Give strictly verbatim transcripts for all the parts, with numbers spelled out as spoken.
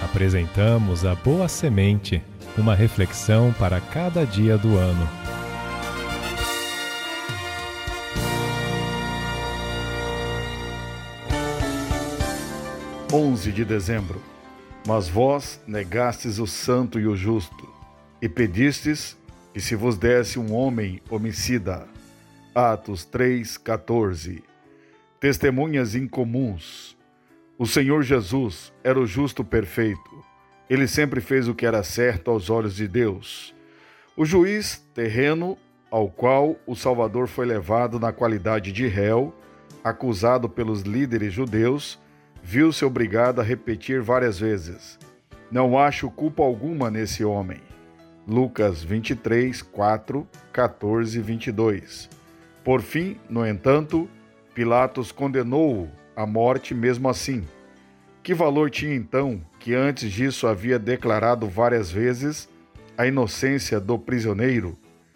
Apresentamos a Boa Semente, uma reflexão para cada dia do ano. onze de dezembro. Mas vós negastes o santo e o justo, e pedistes que se vos desse um homem homicida. Atos três, quatorze. Testemunhas incomuns. O Senhor Jesus era o justo perfeito. Ele sempre fez o que era certo aos olhos de Deus. O juiz terreno, ao qual o Salvador foi levado na qualidade de réu, acusado pelos líderes judeus, viu-se obrigado a repetir várias vezes: não acho culpa alguma nesse homem. Lucas vinte e três, quatro, quatorze e vinte e dois. Por fim, no entanto, Pilatos condenou-o à morte mesmo assim. Que valor tinha então que antes disso havia declarado várias vezes a inocência do prisioneiro?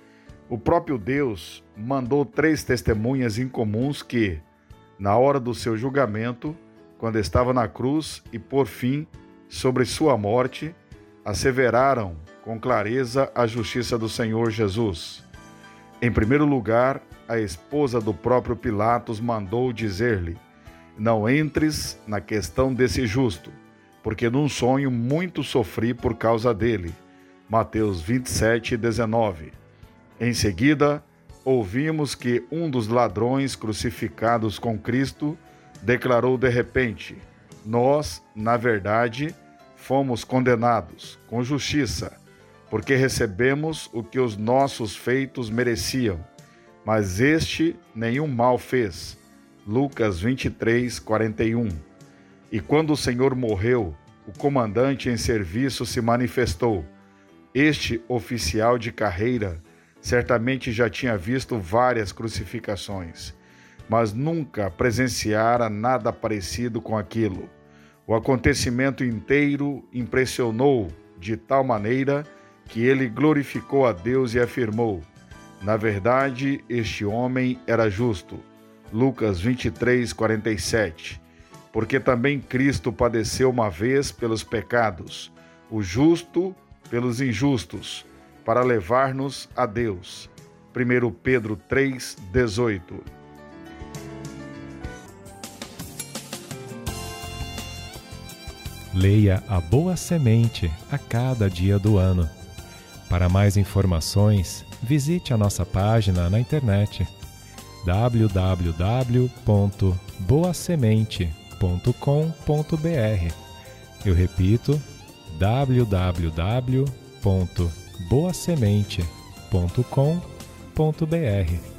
O próprio Deus mandou três testemunhas incomuns que, na hora do seu julgamento, quando estava na cruz e, por fim, sobre sua morte, asseveraram com clareza a justiça do Senhor Jesus. Em primeiro lugar, a esposa do próprio Pilatos mandou dizer-lhe: não entres na questão desse justo, porque num sonho muito sofri por causa dele. Mateus vinte e sete, dezenove. Em seguida, ouvimos que um dos ladrões crucificados com Cristo declarou de repente: nós, na verdade, fomos condenados com justiça, porque recebemos o que os nossos feitos mereciam, mas este nenhum mal fez. Lucas vinte e três, quarenta e um. E quando o Senhor morreu, o comandante em serviço se manifestou. Este oficial de carreira certamente já tinha visto várias crucificações, mas nunca presenciara nada parecido com aquilo. O acontecimento inteiro impressionou de tal maneira que ele glorificou a Deus e afirmou: na verdade, este homem era justo. Lucas vinte e três, quarenta e sete. Porque também Cristo padeceu uma vez pelos pecados, o justo pelos injustos, para levar-nos a Deus. primeiro Pedro três, dezoito. Leia a Boa Semente a cada dia do ano. Para mais informações, visite a nossa página na internet w w w ponto boa semente ponto com ponto b r. Eu repito, w w w ponto boa semente ponto com ponto b r.